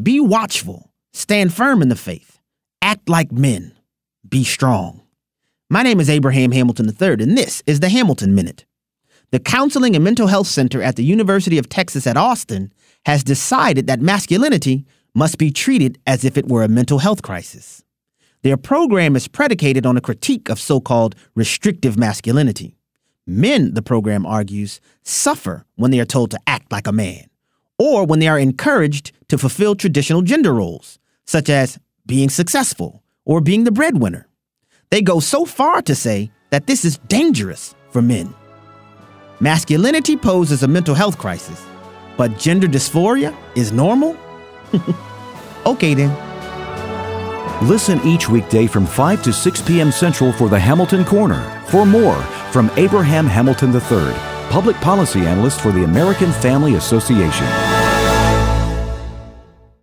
Be watchful, stand firm in the faith, act like men, be strong. My name is Abraham Hamilton III, and this is the Hamilton Minute. The Counseling and Mental Health Center at the University of Texas at Austin has decided that masculinity must be treated as if it were a mental health crisis. Their program is predicated on a critique of so-called restrictive masculinity. Men, the program argues, suffer when they are told to act like a man, or when they are encouraged to fulfill traditional gender roles, such as being successful or being the breadwinner. They go so far to say that this is dangerous for men. Masculinity poses a mental health crisis, but gender dysphoria is normal? Okay then. Listen each weekday from 5 to 6 p.m. Central for the Hamilton Corner. For more from Abraham Hamilton III, Public Policy Analyst for the American Family Association.